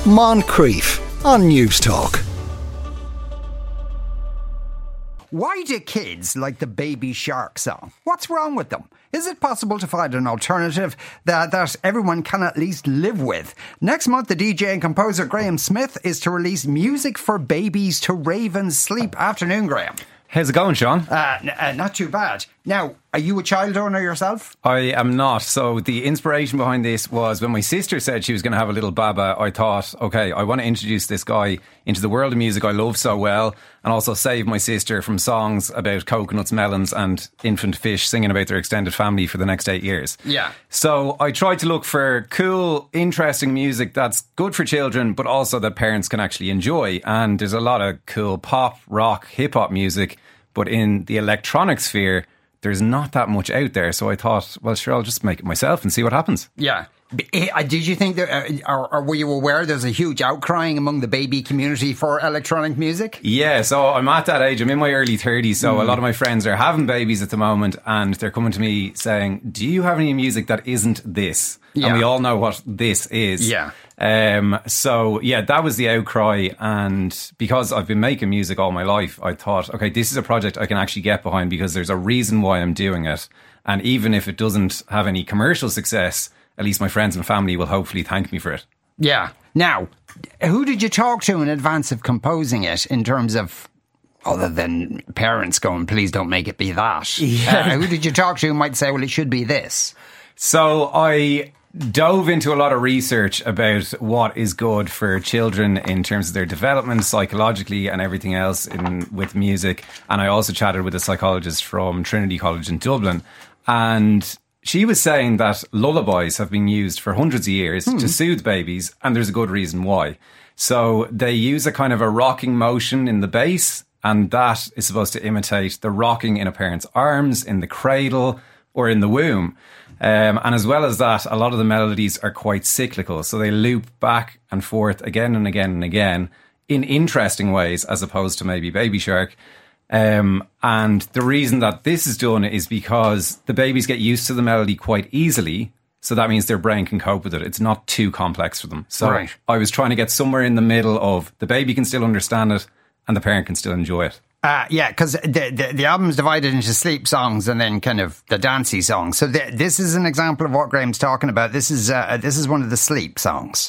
Moncrief on News Talk. Why do kids like the Baby Shark song? What's wrong with them? Is it possible to find an alternative that everyone can at least live with? Next month, the DJ and composer Graham Smith is to release music for babies to rave and sleep. Afternoon, Graham. How's it going, Sean? Not too bad. Now, are you a child owner yourself? I am not. So the inspiration behind this was when my sister said she was going to have a little baba, I thought, okay, I want to introduce this guy into the world of music I love so well, and also save my sister from songs about coconuts, melons and infant fish singing about their extended family for the next 8 years. Yeah. So I tried to look for cool, interesting music that's good for children, but also that parents can actually enjoy. And there's a lot of cool pop, rock, hip-hop music, but in the electronic sphere, there's not that much out there. So I thought, well, sure, I'll just make it myself and see what happens. Yeah. Did you think that, or were you aware there's a huge outcrying among the baby community for electronic music? Yeah, so I'm at that age. I'm in my early 30s, so a lot of my friends are having babies at the moment, and they're coming to me saying, do you have any music that isn't this? Yeah. And we all know what this is. Yeah. So, yeah, that was the outcry. And because I've been making music all my life, I thought, okay, this is a project I can actually get behind because there's a reason why I'm doing it. And even if it doesn't have any commercial success, at least my friends and family will hopefully thank me for it. Yeah. Now, who did you talk to in advance of composing it in terms of, other than parents going, please don't make it be that? Yeah. Who did you talk to who might say, well, it should be this? So I dove into a lot of research about what is good for children in terms of their development psychologically and everything else with music. And I also chatted with a psychologist from Trinity College in Dublin. And she was saying that lullabies have been used for hundreds of years to soothe babies, and there's a good reason why. So they use a kind of a rocking motion in the bass, and that is supposed to imitate the rocking in a parent's arms, in the cradle, or in the womb. And as well as that, a lot of the melodies are quite cyclical. So they loop back and forth again and again and again in interesting ways, as opposed to maybe Baby Shark. And the reason that this is done is because the babies get used to the melody quite easily. So that means their brain can cope with it. It's not too complex for them. So right. I was trying to get somewhere in the middle of the baby can still understand it and the parent can still enjoy it. Yeah, because the album's divided into sleep songs and then kind of the dancey songs. So this is an example of what Graham's talking about. This is one of the sleep songs.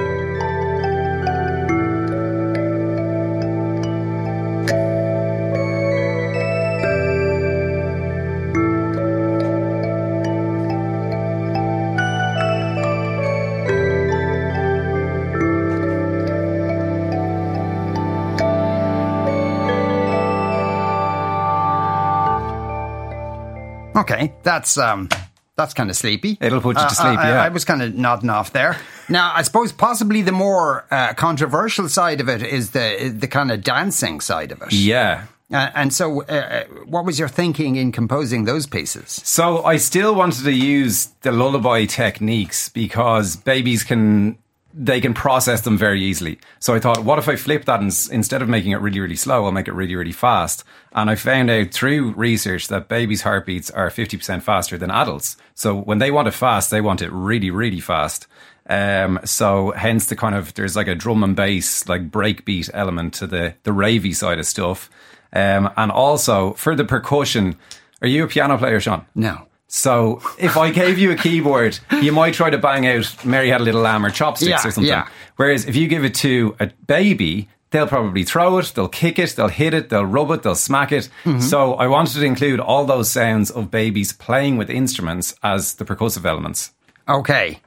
Okay, that's kind of sleepy. It'll put you to sleep, yeah. I was kind of nodding off there. Now, I suppose possibly the more controversial side of it is the kind of dancing side of it. Yeah. And so what was your thinking in composing those pieces? So I still wanted to use the lullaby techniques because babies can process them very easily. So I thought, what if I flip that and instead of making it really, really slow, I'll make it really, really fast. And I found out through research that babies' heartbeats are 50% faster than adults. So when they want it fast, they want it really, really fast. So hence the kind of, there's like a drum and bass, like breakbeat element to the ravey side of stuff. And also for the percussion, are you a piano player, Sean? No. So if I gave you a keyboard, you might try to bang out Mary Had a Little Lamb or Chopsticks or something. Yeah. Whereas if you give it to a baby, they'll probably throw it, they'll kick it, they'll hit it, they'll rub it, they'll smack it. Mm-hmm. So I wanted to include all those sounds of babies playing with instruments as the percussive elements. Okay.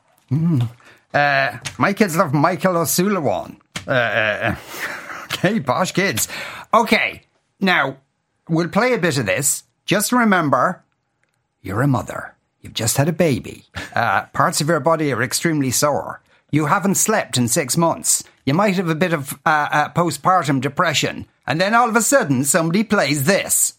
My kids love Michael O'Sullivan. Okay, posh kids. Okay, now we'll play a bit of this. Just remember, you're a mother. You've just had a baby. Parts of your body are extremely sore. You haven't slept in 6 months. You might have a bit of postpartum depression. And then all of a sudden, somebody plays this.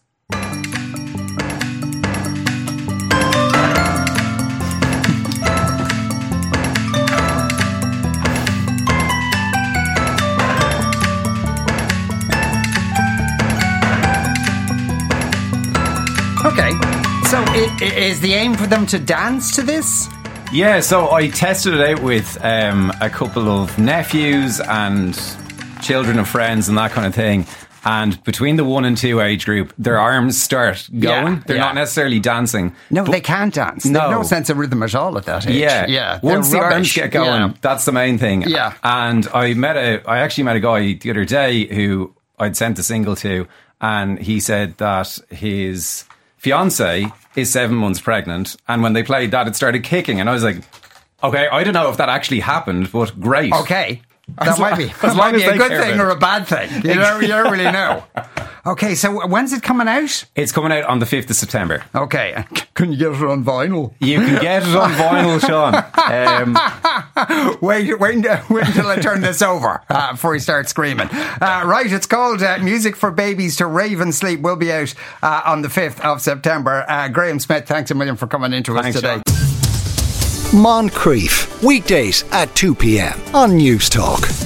Okay. So is the aim for them to dance to this? Yeah, so I tested it out with a couple of nephews and children of friends and that kind of thing. And between the 1 and 2 age group, their arms start going. They're not necessarily dancing. No, they can't dance. No. They've no sense of rhythm at all at that age. Yeah. Once the arms get going, that's the main thing. Yeah. And I actually met a guy the other day who I'd sent a single to, and he said that his fiance is 7 months pregnant, and when they played that, it started kicking, and I was like, okay, I don't know if that actually happened, but great. Okay. That might be a good thing or a bad thing. You don't really know. Okay, so when's it coming out? It's coming out on the 5th of September. Okay. Can you get it on vinyl? You can get it on vinyl, Sean. Wait until I turn this over before you start screaming. Right, it's called Music for Babies to Rave and Sleep. Will be out on the 5th of September. Graham Smith, thanks a million for coming into us today. Moncrief, weekdays at 2 p.m. on News Talk.